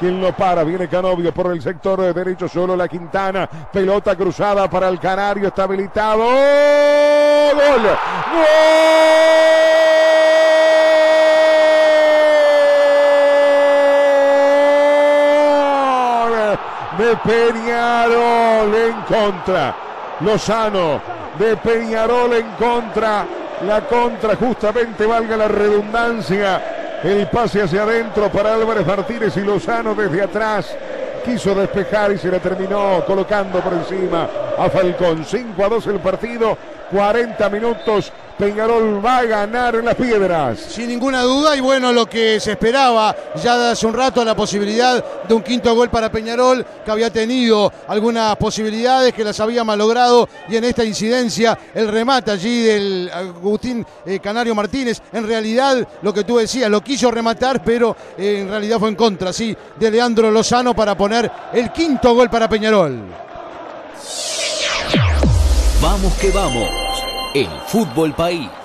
quien lo para, viene Canovio por el sector derecho, solo la Quintana, pelota cruzada para el Canario, está habilitado, ¡gol! ¡Gol! De Peñarol en contra, Lozano de Peñarol en contra, la contra justamente, valga la redundancia, el pase hacia adentro para Álvarez Martínez y Lozano desde atrás quiso despejar y se la terminó colocando por encima a Falcón. 5-2 el partido, 40 minutos. Peñarol va a ganar en Las Piedras. Sin ninguna duda, y bueno, lo que se esperaba ya de hace un rato, la posibilidad de un quinto gol para Peñarol, que había tenido algunas posibilidades, que las había malogrado, y en esta incidencia el remate allí del Agustín Canario Martínez, en realidad lo que tú decías, lo quiso rematar, pero en realidad fue en contra, sí, de Leandro Lozano para poner el quinto gol para Peñarol. Vamos que vamos. El Fútbol País.